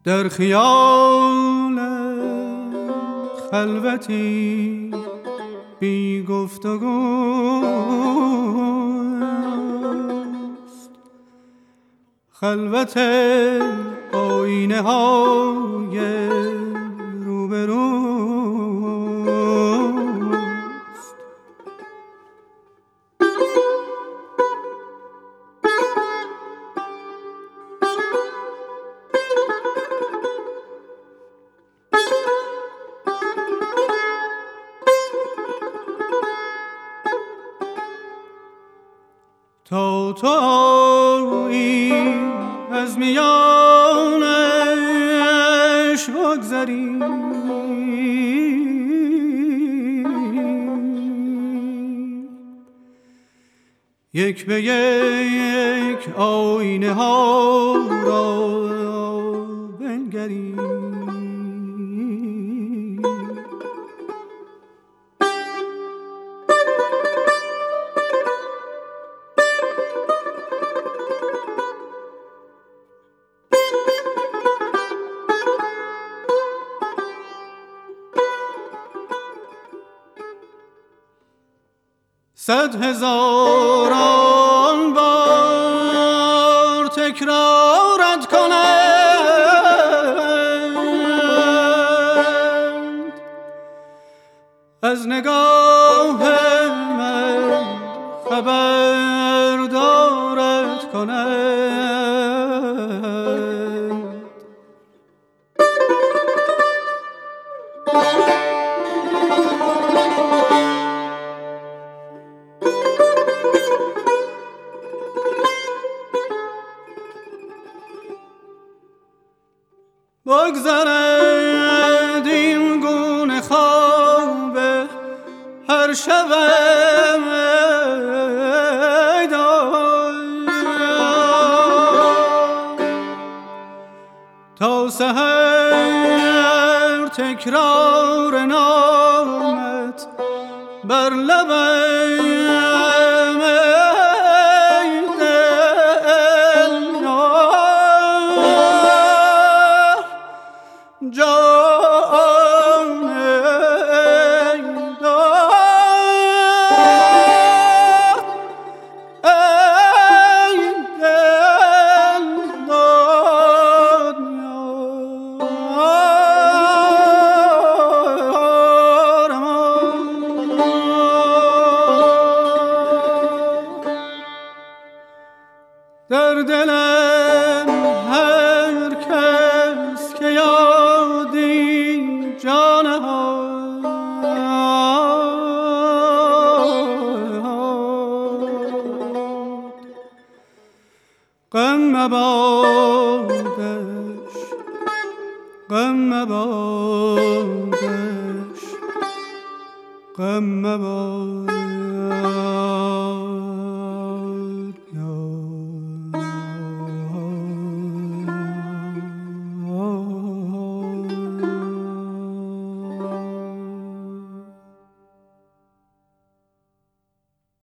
در خیال خلوتی بی گفتگوست، خلوت آینه های روبروست. تا تو آیی از میانش بگذری، یک به یک آینه ها را بنگری. صد هزاران بار تکرارت کنند، از نگاه من خبردارت کنند. بگذرد این گونه خواب هر شبم تا سحر تکرار نامت بر لبم. در دلم هر کس که یادی جان ها غم مبادش، غم مبادش، غم مبادش.